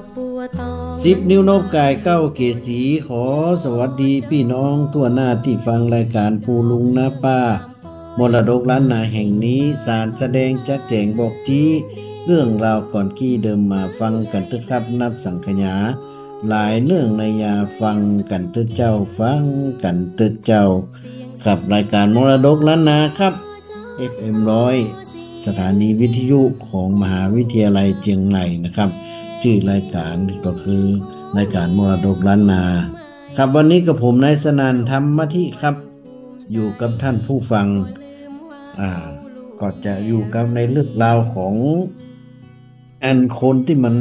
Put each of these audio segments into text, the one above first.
10 นิ้วนบกาย9เกษีขอสวัสดีพี่น้องทั่วหน้าที่ฟังรายการปูลุงนะป้ามรดกล้านนาแห่งนี้สารแสดงจัดแจงบอกจี้เรื่องราวก่อนกี้เดิมมาฟังกันเถอะครับนับสังขยาหลายเรื่องในยาฟังกันเถอะเจ้าฟังกันเถอะเจ้ากับรายการมรดกล้านนาครับ FM 100สถานีวิทยุของมหาวิทยาลัยเชียงใหม่นะครับชื่อรายการก็คือรายการมรดกล้านนาครับวันนี้กับผมนายสนันท์ธรรมธิครับอยู่กับท่านผู้ฟังอ่าก็จะอยู่กับในเรื่องราวของอันคนที่มัน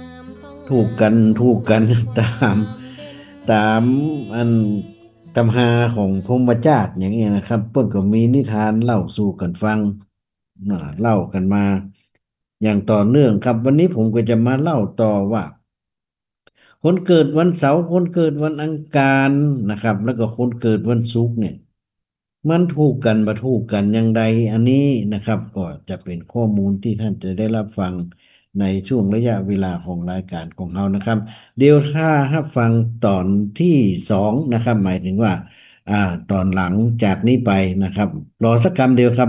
ถูกกันตามอันตำหาของพรหมจาร์อย่างเงี้ยนะครับเพิ่นก็มีนิทานเล่าสู่กันฟังเล่ากันมาอย่างต่อเนื่องครับวันนี้ผมก็จะมาเล่าต่อว่าคนเกิดวันเสาร์คนเกิดวันอังคารนะครับแล้วก็คนเกิดวันศุกร์เนี่ยมันถูกกันบ่ถูกกันอย่างใดอันนี้นะครับก็จะเป็นข้อมูลที่ท่านจะได้รับฟังในช่วงระยะเวลาของรายการของเรานะครับเดี๋ยวถ้ารับฟังตอนที่2นะครับหมายถึงว่าอ่าตอนหลังจากนี้ไปนะครับรอสักคำเดียวครับ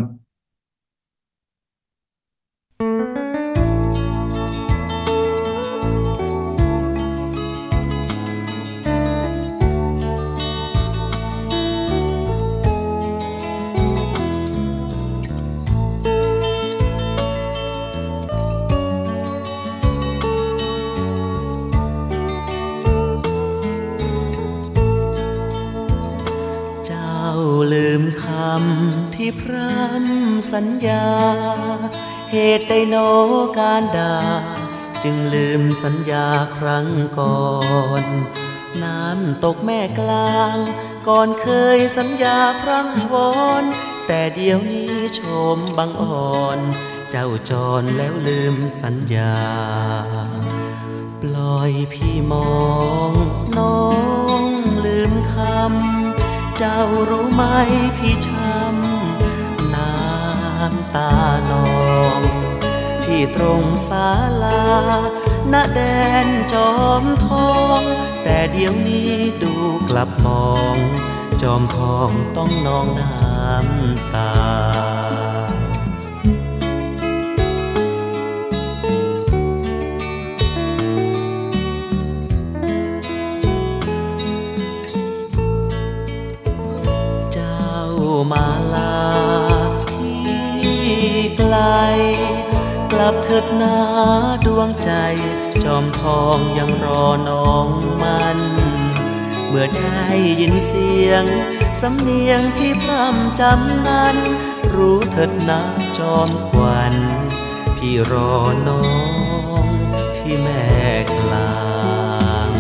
เจ้าลืมคำที่พร่ำสัญญาเหตุใดโนการด่าจึงลืมสัญญาครั้งก่อนน้ำตกแม่กลางก่อนเคยสัญญาพร่ำวอนแต่เดี๋ยวนี้โฉมบังอ่อนเจ้าจรแล้วลืมสัญญาปล่อยพี่มองน้องลืมคำเจ้ารู้ไหมพี่ช้ำน้ำตานองที่ตรงศาลาณแดนจอมทองแต่เดี๋ยวนี้ดูกลับมองจอมทองต้องนองน้ำตามาลาพี่ไกลกลับเถิดนาดวงใจจอมทองยังรอน้องมันเมื่อได้ยินเสียงสำเนียงพี่พร่ำจำนั้นรู้เถิดนะจอมขวัญพี่รอน้องที่แม่กลาง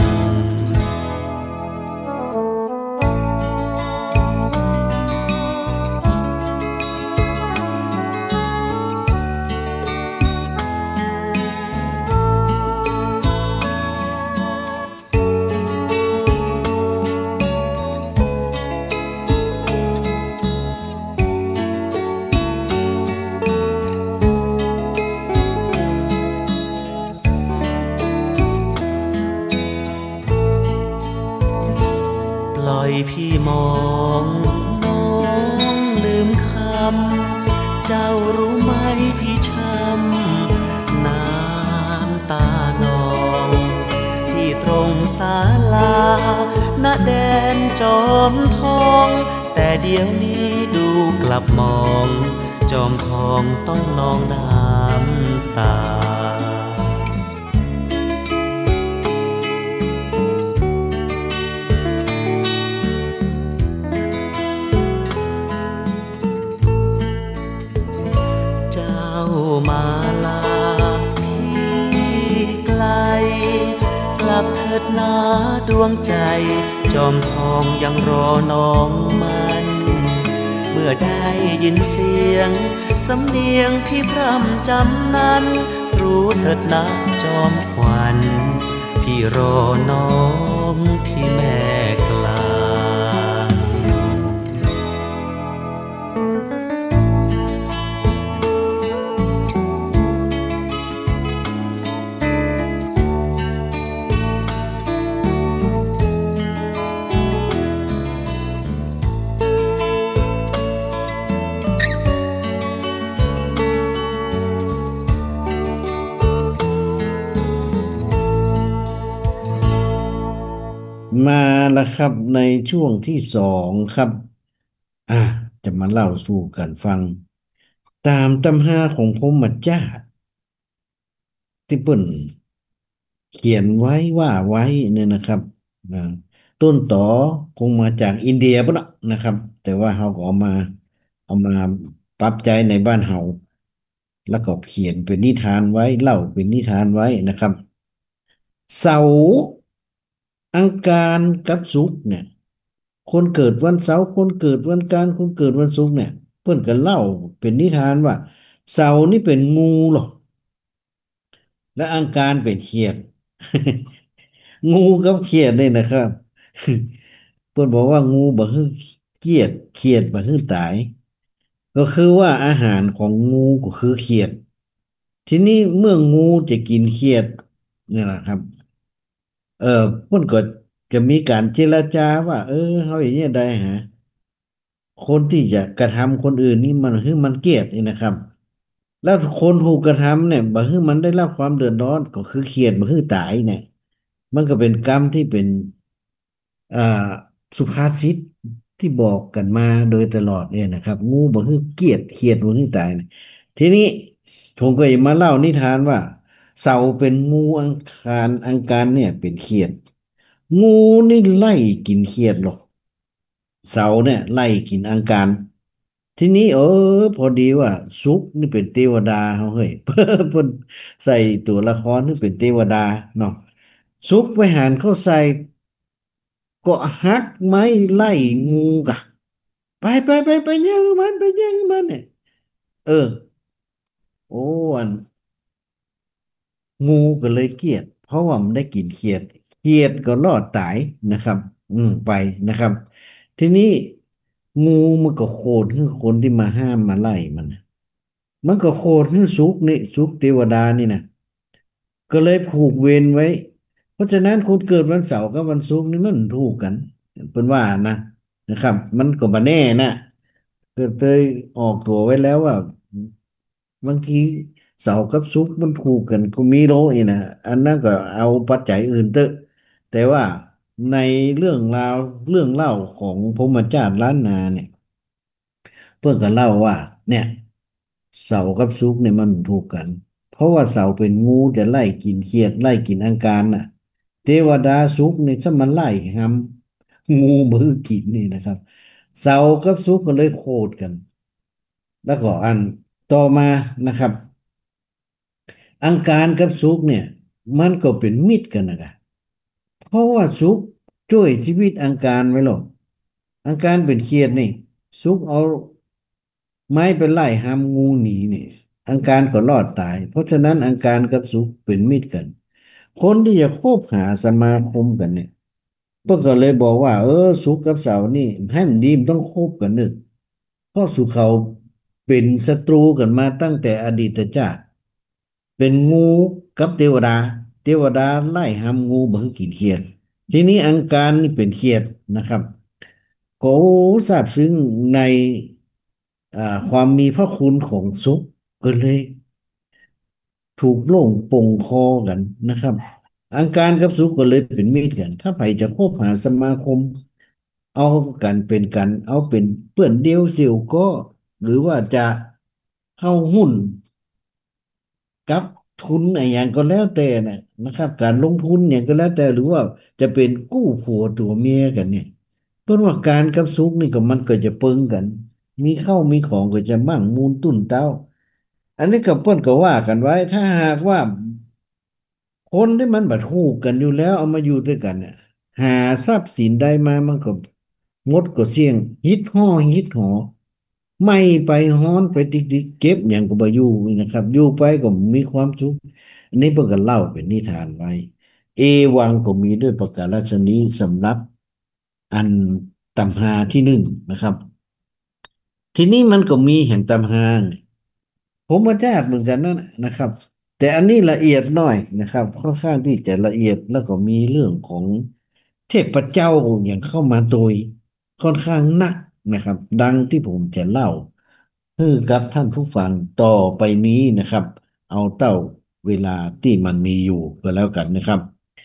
ปล่อยพี่มองน้องลืมคำเจ้ารู้ไหมพี่ช้ำน้ำตานองที่ตรงศาลาณแดนจอมทองแต่เดี๋ยวนี้ดูกลับมองจอมทองต้องนองน้ำตามาลาพี่ไกลกลับเถิดนาดวงใจจอมทองยังรอน้องมันเมื่อได้ยินเสียงสำเนียงพี่พร่ำจำนั้นรู้เถิดนะจอมขวัญพี่รอน้องที่แม่กลางมาแล้วครับในช่วงที่สองครับอ่ะจะมาเล่าสู่กันฟังตามตำราของพรหมจาร์ที่เปิ่นเขียนไว้ว่าไว้เนี่ยนะครับอ่าต้นต่อคงมาจากอินเดียปะเนาะนะครับแต่ว่าเขาก็เอามาปรับใจในบ้านเฮาแล้วก็เขียนเป็นนิทานไว้เล่าเป็นนิทานไว้นะครับเสาร์อังคารกับศุกร์เนี่ย คนเกิดวันเสาร์คนเกิดวันจันทร์คนเกิดวันศุกร์เนี่ยเพื่อนกันเล่าเป็นนิทานว่าเสาร์นี่เป็นงูหรอกและอังคารเป็นเขียดงูกับเขียดเนี่ยนะครับเพื่อนบอกว่างูบ่คือเกียดเขียดบ่คือตายก็คือว่าอาหารของงูก็คือเขียดทีนี้เมื่องูจะกินเขียดเนี่ยแหละครับเออเพื่อนก็จะมีการเจรจาว่าเขาอย่างเงี้ยได้ฮะ คนที่จะกระทำคนอื่นนี่มันคือมันเกลียดนี่นะครับแล้วคนถูกกระทำเนี่ยบ่คือมันได้รับความเดือดร้อนก็คือเครียดบ่คือตายเนี่ยมันก็เป็นกรรมที่เป็นอ่าสุภาษิตที่บอกกันมาโดยตลอดเนี่ยนะครับงูบ่คือเกลียดเครียดบ่คือตายเนี่ยทีนี้ผมก็จะมาเล่านิทานว่าเสาเป็นงูอังคารเนี่ยเป็นเขียดงูนี่ไล่กินเขียดหรอก เสาเนี่ยไล่กินอังคารทีนี้พอดีว่าซุกนี่เป็นเทวดาเขาเฮ้ยเพิ่นใส่ตัวละครนี่เป็นเทวดาเนาะซุกไปหารเข้าใส่ก็หักไม้ไล่งูกะไปย่างมันไปย่างมันเนี่ยเออโอ้อัน งูก็เลยเกลียดเพราะว่ามันได้กลิ่นเขียดก็รอดตายนะครับไปนะครับทีนี้งูมันก็โคตรคือคนที่มาห้ามมาไล่มันน่ะมันก็โคตรคือสุกนี่สุกเทวดานี่นะก็เลยผูกเวรไว้เพราะฉะนั้นคนเกิดวันเสาร์กับวันศุกร์นี่มันถูกกันเป็นว่านะครับมันก็บ่แน่นะก็เคยออกตัวไว้แล้วว่า บางทีเสาร์กับศุกร์มันถูกกันก็มีโลอีกนะอันนั้นก็เอาปัจจัยอื่นเตอะแต่ว่าในเรื่องราวเรื่องเล่าของพรหมจารีล้านนาเนี่ยเพื่อนก็เล่าว่าเนี่ยเสาร์กับศุกร์เนี่ยมันถูกกันเพราะว่าเสาร์เป็นงูจะไล่กินเขียดไล่กินอังคารน่ะเทวดาศุกร์เนี่ยถ้ามันไล่หำงูมือกินนี่นะครับเสาร์กับศุกร์ก็เลยโคตรกันแล้วก็อันต่อมานะครับ อังคารกับศุกร์เนี่ยมันก็เป็นมิตรกันนะครับเพราะว่าศุกร์ช่วยชีวิตอังคารไว้หรอกอังคารเป็นเขียดนี่ศุกร์เอาไม้ไปไล่หามงูหนีนี่อังคารก็รอดตายเพราะฉะนั้นอังคารกับศุกร์เป็นมิตรกันคนที่จะคบหาสมาคมกันเนี่ยพวกก็เลยบอกว่าศุกร์กับเสาร์นี่ให้มันดีมันต้องคบกันนึกเพราะสุขเขาเป็นศัตรูกันมาตั้งแต่อดีตชาติ เป็นงูกับเทวดาเทวดาไล่หามงูบ่ให้กินเขียดทีนี้อังคารนี่เป็นเขียดนะครับก็ทราบซึ้งในความมีพระคุณของศุกร์ก็เลยถูกโล่งปลงคอกันนะครับอังคารกับศุกร์ก็เลยเป็นมิตรกันถ้าใครจะคบหาสมาคมเอากันเป็นกันเอาเป็นเพื่อนเดียวเสี่ยวก็หรือว่าจะเข้าหุ้น กับทุนอะไรอย่างก็แล้วแต่นะครับการลงทุนเนี่ยก็แล้วแต่หรือว่าจะเป็นกู้ผัวตัวเมียกันเนี่ยเพราะว่าการกับซุกนี่ก็มันก็จะเปิงกันมีเข้ามีของก็จะมั่งมูลตุ้นเต้าอันนี้กับเพิ่นก็ว่ากันไว้ถ้าหากว่าคนที่มันบัดฮู้กันอยู่แล้วเอามาอยู่ด้วยกันเนี่ยหาทรัพย์สินใดมามันก็งดก็เสี่ยงฮิตห่อฮิตหอ ไม่ไปฮ้อนไปติดๆเก็บอย่างก็บ่อยู่นะครับอยู่ไปก็มีความสุขอันนี้เพิ่นก็เล่าเป็นนิทานไว้เอวังก็มีด้วยประกาศชนี้สำหรับอันตำราที่หนึ่งนะครับทีนี้มันก็มีแห่งตำราเนี่ยผมมาจาดเหมือนกันนั่นนะครับแต่อันนี้ละเอียดหน่อยนะครับค่อนข้างที่จะละเอียดแล้วก็มีเรื่องของเทพเจ้าอย่างเข้ามาโดยค่อนข้างหนักนะครับดังที่ผมจะเล่า คือครับท่านผู้ฟังต่อไปนี้นะครับเอาเต้าเวลาที่มันมีอยู่ก็แล้วกันนะครับ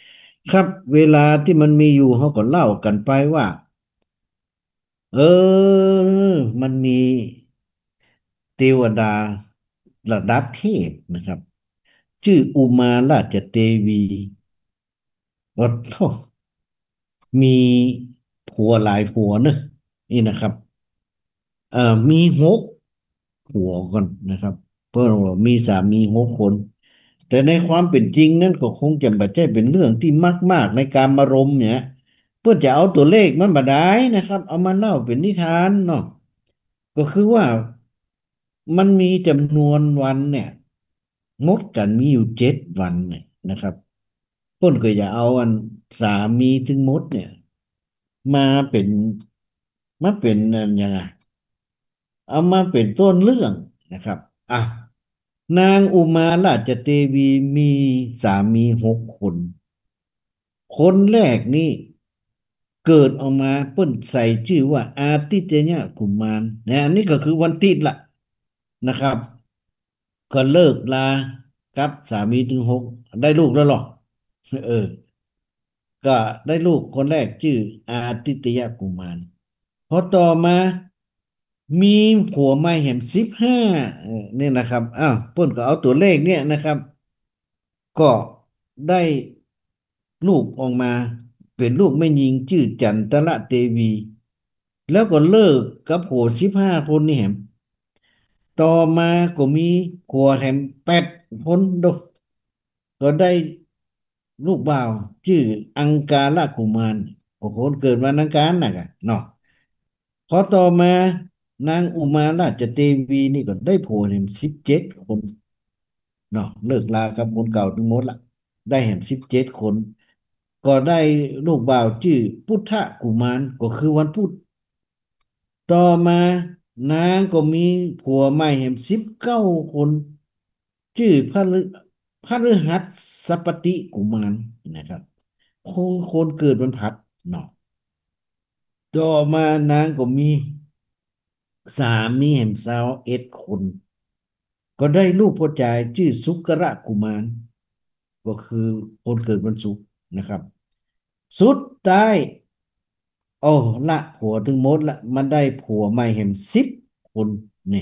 ครับเวลาที่มันมีอยู่เขาก็เล่ากันไปว่าเอมันมีเทวดาระดับเทพนะครับชื่ออุมาราชเทวีโอ้โหมีผัวหลายผัวเนอะนี่นะครับเอ่อมีหกผัวก่อนนะครับเพื่อนบอกมีสามีหกคนแต่ในความเป็นจริงนั้นก็คงจะไม่ใช่เป็นเรื่องที่มากในการมารมณ์เนี่ยเพื่อจะเอาตัวเลขมันมาได้นะครับเอามาเล่าเป็นนิทานเนาะก็คือว่ามันมีจำนวนวันเนี่ยมดกันมีอยู่7 วันเนี่ยนะครับเพิ่นก็อย่าเอาอันสามีถึงมดเนี่ยมาเป็นมาเป็นอันยังไง เอามาเป็นต้นเรื่องนะครับอ่ะนางอุมาราชเทวีมีสามี6 คนคนแรกนี่เกิดออกมาเปิ้นใส่ชื่อว่าอาทิตยกุมารนะอันนี้ก็คือวันติดละนะครับก็เลิกลากับสามีถึง6ได้ลูกแล้วหรอเออก็ได้ลูกคนแรกชื่ออาทิตยกุมารพอต่อมามีผัวใหม่เห็น15เนี่ยนะครับอ้าวเพิ่นก็เอาตัวเลขเนี่ยนะครับก็ได้ลูกออกมาเป็นลูกแม่หญิงชื่อจันทระเทวีแล้วก็เลิกกับผัว15 คนนี่แหมต่อมาก็มีผัวแถม8 คนดกก็ได้ลูกบ่าวชื่ออังการกุมารโอ้โหเกิดวันอังคารน่ะกะเนาะ พอต่อมานางอุมาราชเทวีนี่ก็ได้ผัวเห็น17 คนเนาะเลิกลากับคนเก่าทั้งหมดละได้เห็น17 คนก็ได้ลูกบ่าวชื่อพุทธกุมารก็คือวันพุธต่อมานางก็มีผัวใหม่เห็น19 คนชื่อพระฤหัสสปติกุมารนะครับคนเกิดวันพฤหัสเนาะต่อมานางก็มี สามีแห่งสาว1 คนก็ได้ลูกพ่อชายชื่อสุกระกุมารก็คือคนเกิดวันศุกร์นะครับสุดท้ายโอ้ละผัวถึงหมดละมันได้ผัวใหม่แห่ง10 คนนี่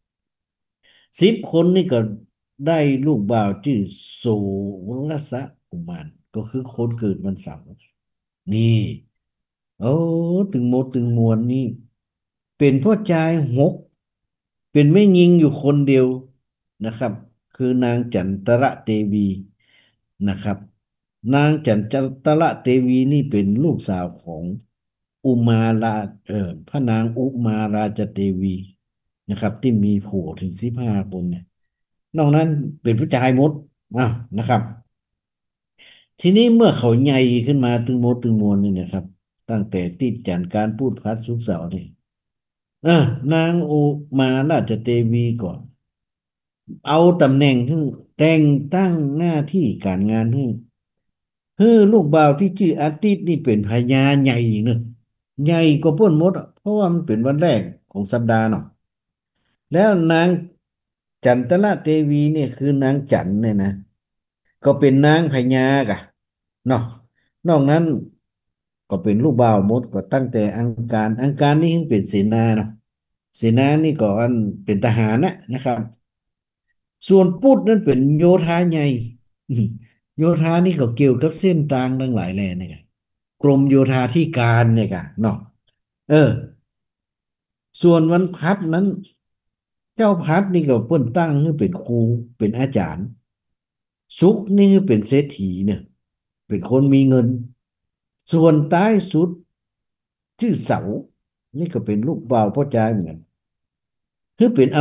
10 คนนี่ก็ได้ลูกบ่าวชื่อโสรสะกุมารก็คือคนเกิดวันเสาร์นี่โอ้ถึงหมดถึงมวลนี่เป็นพ่อชาย6 เป็นแม่หญิงอยู่คนเดียวนะครับคือนางจันทระเทวีนะครับนางจันทระเทวีนี่เป็นลูกสาวของอุมาราพระนางอุมาราชเทวีนะครับที่มีผัวถึง15 คนเนี่ยนอกนั้นเป็นผู้ชายหมดอ่ะนะครับทีนี้เมื่อเขาใหญ่ขึ้นมาถึงหมดถึงมวลนี่นะครับตั้งแต่ติดจันการพูดพัดสุขเสาร์นี่อ่ะนางอุมาราชเทวีก่อน เอาตำแหน่งให้แต่งตั้งหน้าที่การงานให้ลูกบ่าวที่ชื่ออาทิตย์นี่เป็นพญาใหญ่อีกเนอะใหญ่กว่าเพื่อนมดอะเพราะว่ามันเป็นวันแรกของสัปดาห์เนาะแล้วนางจันทระเทวีเนี่ยคือนางจันเนี่ยนะก็เป็นนางพญากะเนาะนอกนั้นก็เป็นลูกบ่าวมดก็ตั้งแต่อังคารนี่เป็นเสนาเนาะเสนานี่ก็อันเป็นทหารนะครับ ส่วนพุทธนั้นเป็นโยธาใหญ่อืมโยธานี่ก็เกี่ยวกับเส้นทางทั้งหลายแหล่เนี่ยไงกรมโยธาธิการเนี่ยกะเนาะเออส่วนวันพัดนั้นเจ้าพัดนี่ก็เพิ่นตั้งให้เป็นครูเป็นอาจารย์สุขนี่คือเป็นเศรษฐีเนี่ยเป็นคนมีเงินส่วนใต้สุดชื่อเสานี่ก็เป็นลูกบ่าวพ่อจายเหมือนกันคือเป็น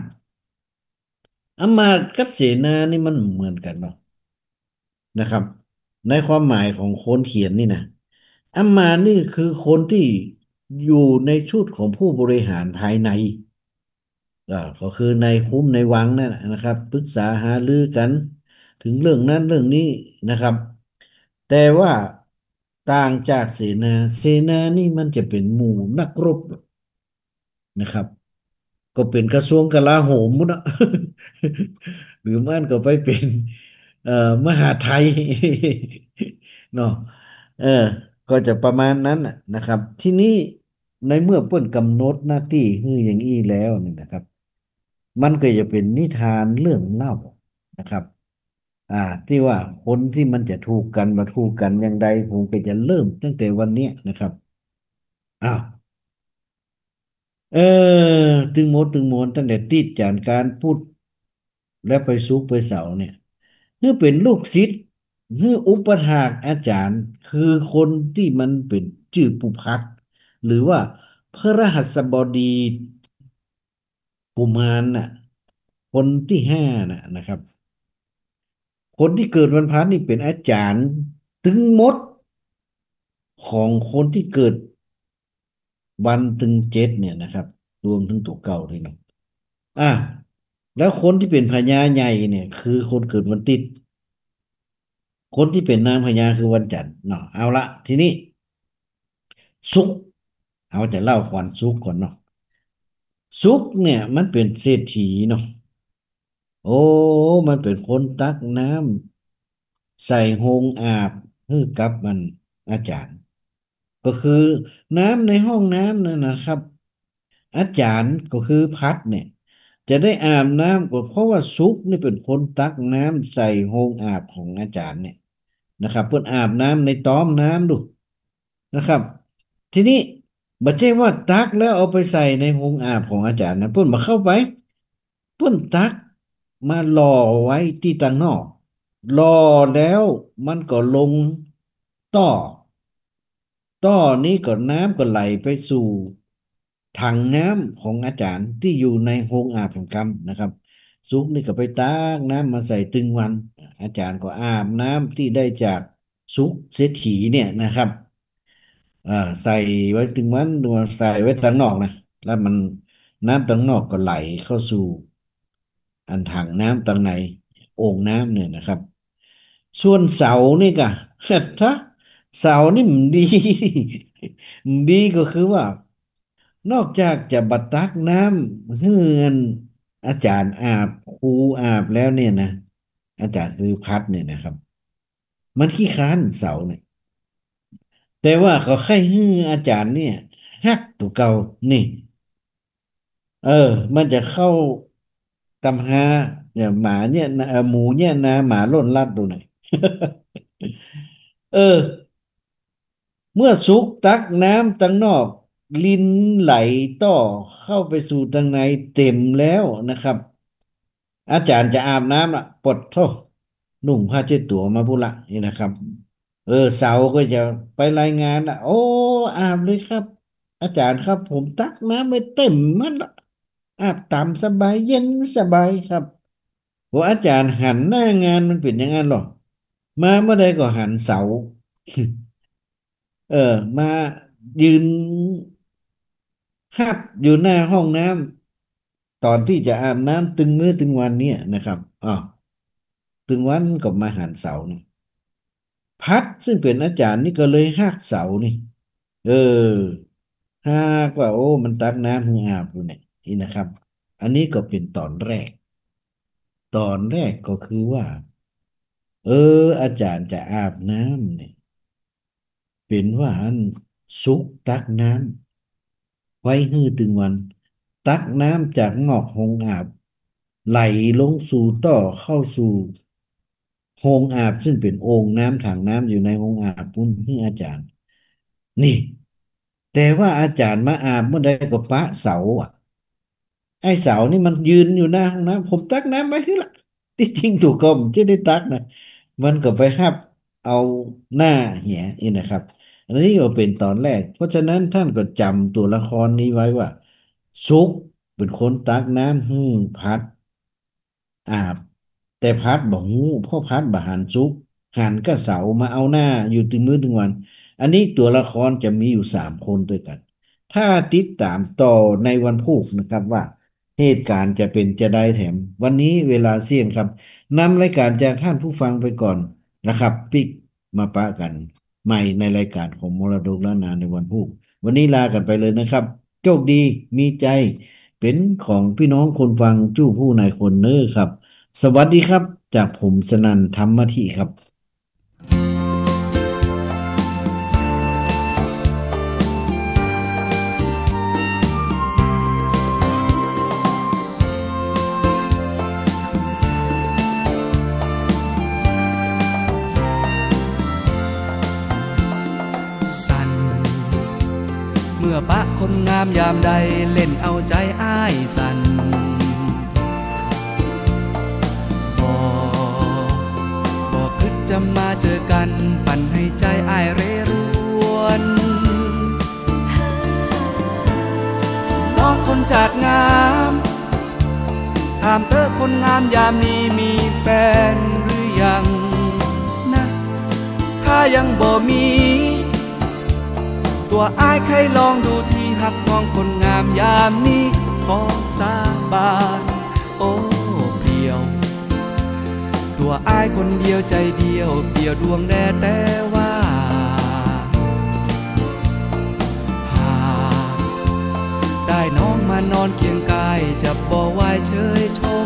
อำมาตย์กับเสนานี่มันเหมือนกันเนาะ นะครับในความหมายของคนเขียนนี่นะอัมมานี่คือคนที่อยู่ในชุดของผู้บริหารภายในก็คือในคุ้มในวังนั่นนะครับปรึกษาหารือกันถึงเรื่องนั้นเรื่องนี้นะครับแต่ว่าต่างจากเสนานี่มันจะเป็นหมู่นักรบนะครับก็เป็นกระทรวงกลาโหมมุดอะหรือมันก็ไปเป็นเอ่อมหาดไทยเนาะเออก็จะประมาณนั้นน่ะนะครับที่นี้ในเมื่อเปิ้นกำหนดหน้าที่ฮืออย่างอี้แล้วเนี่ยนะครับมันก็จะเป็นนิทานเรื่องเล่านะครับอ่าที่ว่าคนที่มันจะถูกกันมาถูกกันอย่างใดผมก็จะเริ่มตั้งแต่วันเนี้ยนะครับอ้าวเออตึงโมนตั้งแต่ติดจานการพูดและไปซุกไปเสาเนี่ยเมื่อเป็นลูกศิษย์เมื่ออุปถากอาจารย์คือคนที่มันเป็นชื่อปุพักหรือว่าพระรหัสบดีกุมารน่ะคนที่ห้าน่ะนะครับคนที่เกิดวันพฤหัสนี่เป็นอาจารย์ถึงหมดของคนที่เกิดวันถึงเจ็ดเนี่ยนะครับรวมถึงตัวเก่าด้วยนะอ่ะแล้วคนที่เป็นพญาใหญ่เนี่ยคือคนเกิดวันติดคนที่เป็นนางพญาคือวันจันทร์เนาะเอาละทีนี้ซุกร์เอาจะเล่าก่อนซุกร์ก่อนเนาะซุกร์เนี่ยมันเป็นเศรษฐีเนาะโอ้มันเป็นคนตักน้ำใส่โฮงอาบให้กับมันอาจารย์ก็คือน้ำในห้องน้ำนั่นนะครับอาจารย์ก็คือพัดเนี่ยจะได้อาบน้ำก็เพราะว่าซุกนี่เป็นคนตักน้ำใส่โฮงอาบของอาจารย์เนี่ยนะครับเพื่อนอาบน้ำในต้อมน้ำดูนะครับทีนี้บัดเจ้ว่าตักแล้วเอาไปใส่ในโฮงอาบของอาจารย์นะเพื่อนมาเข้าไปเพื่อนตักมาหล่อไว้ที่ต่างนอกรอแล้วมันก็ลงต่อต่อนี้ก็น้ำก็ไหลไปสู่ถังน้ำของอาจารย์ที่อยู่ในโรงอาบแห่งกรรมนะครับซุกนี่ก็ไปตักน้ำมาใส่ตึงวันอาจารย์ก็อาบน้ำที่ได้จากซุกเศรษฐีเนี่ยนะครับอ่าใส่ไว้ตึงวันดูใส่ไว้ต่างนอกนะแล้วมันน้ำต่างนอกก็ไหลเข้าสู่ อันถังน้ำตรงไหนโอ่งน้ำเนี่ยนะครับส่วนเสานี่กะถ้าเสานี่มันดีมันดีก็คือว่านอกจากจะบัดตักน้ำเฮือนอาจารย์อาบครูอาบแล้วเนี่ยนะอาจารย์คือพัดเนี่ยนะครับมันขี้ค้านเสาเนี่ยแต่ว่าเขาให้ฮืออาจารย์เนี่ยฮักตัวเก่านี่ เออมันจะเข้าตำหาเนี่ยหมาเนี่ยนะหมูเนี่ยนะหมาล่นลัดดูหน่อยเออเมื่อสุกตักน้ำตั้งนอกลิ้นไหลต่อเข้าไปสู่ทางในเต็มแล้วนะครับอาจารย์จะอาบน้ำอ่ะปลดโทษนุ่งผ้าเช็ดตัวมาบุละนี่นะครับเสาก็จะไปรายงานอ่ะโอ้อาบเลยครับอาจารย์ครับผมตักน้ำไม่เต็มมันละอาบตามสบายเย็นสบายครับโอ้อาจารย์หันหน้างานมันเป็นอย่างนั้นหรอมาเมื่อใดก็หันเสา เออมายืนหับอยู่หน้าห้องน้ำตอนที่จะอาบน้ำตึงมื้อตึงวันเนี่ยนะครับตึงวันก็มาหันเสานี่พัดซึ่งเป็นอาจารย์นี่ก็เลยหักเสานี่เออหักว่าโอ้มันตักน้ำให้อาบอยู่เนี่ยนี่นะครับอันนี้ก็เป็นตอนแรกตอนแรกก็คือว่าอาจารย์จะอาบน้ำเนี่ยเป็นว่าอันสุกตักน้ำ ไว้ฮื้อตึงวันตักน้ำจากนอกโฮงอาบไหลลงสู่ต่อเข้าสู่โฮงอาบซึ่งเป็นโอ่งน้ำถังน้ำอยู่ในโฮงอาบพุ่นให้อาจารย์นี่แต่ว่าอาจารย์มาอาบเมื่อใดก็ปะเสาอ่ะไอ้เสานี่มันยืนอยู่หน้าห้องน้ำผมตักน้ำไว้ให้ละที่จริงถูกก็ผมจะได้ตักนะมันก็ไปหับเอาหน้าเหียนี่นะครับ อันนี้ก็เป็นตอนแรก เพราะฉะนั้นท่านก็จำตัวละครนี้ไว้ว่าซุกเป็นคนตักน้ำพัดอาบแต่พัดบอกงูพ่อพัดบ่หันซุกหันก็เสามาเอาหน้าอยู่ถึงมื้อถึงวันอันนี้ตัวละครจะมีอยู่3 คนด้วยกันถ้าติดตามต่อในวันพุธนะครับว่าเหตุการณ์จะเป็นจะได้แถมวันนี้เวลาเสี่ยงครับนำรายการจากท่านผู้ฟังไปก่อนนะครับปิกมาปะกัน ใหม่ในรายการของมรดกล้านนาในวันพุธวันนี้ลากันไปเลยนะครับโชคดีมีใจเป็นของพี่น้องคนฟังจู้ผู้นายคนเนอร์ครับสวัสดีครับจากผมสนันธรรมธิครับมื่อปะคนงามยามใดเล่นเอาใจอ้ายสั่นบ่คิดจะมาเจอกันปั่นให้ใจอ้ายเร่รวนน้องคนจากงามถามเธอคนงามยามนี้มีแฟนหรือยังนะถ้ายังบ่มีตัวอ้ายเคยลองดูที่หักมองคนงามยามนี้ขอสาบานโอ้เปลี่ยวตัวอ้ายคนเดียวใจเดียวเปลี่ยวดวงแดดแต่ว่าหากได้น้องมานอนเคียงกายจะบ่ไหวเชยชม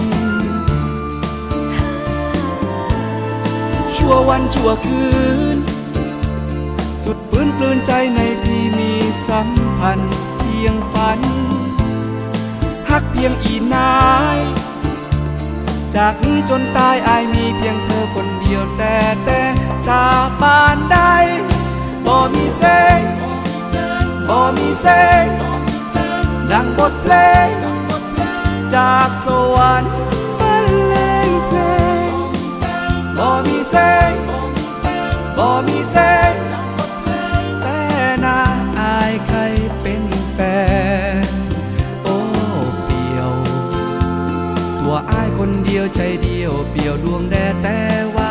ชั่ววันชั่วคืนสุดฟื้นกลืนใจในที่มีสัมพันธ์เพียงฝันฮักเพียงอีนายจากนี้จนตายอายมีเพียงเธอคนเดียวแต่สาบานได้บ่มีแสงบ่มีแสงดังบทเพลงจากสวรรค์บรรเลงเพลงบ่มีแสงบ่มีแสงแต่นาอายใครเป็นแฟนโอ้เปลี่ยวตัวอายคนเดียวใจเดียวเปลี่ยวดวงแดดแต่ว่า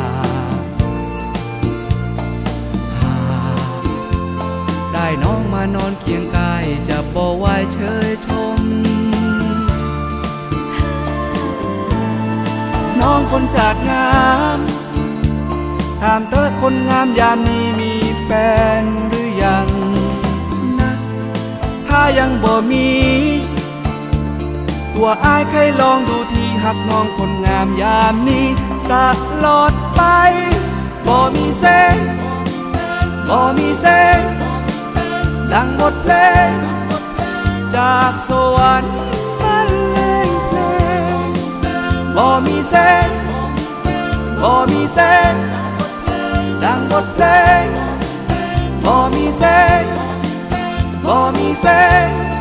หากได้น้องมานอนเคียงกายจะบ่ไหวเชยชมน้องคนจากงามถามเธอคนงามยามนี้มีแฟนหรือยังนะถ้ายังบ่มีตัวอ้ายเคยลองดูที่หักน้องคนงามยามนี้ตลอดไปบ่มีแสงบ่มีแสงดังบทเพลงจากสวรรค์บรรเลงเพลงบ่มีแสงบ่มีแสงดังบทเพลงบ่มีแสงบ่มีแสง